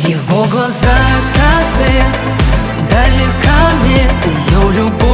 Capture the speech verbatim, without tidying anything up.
Его глаза — это свет, далека мне ее любовь.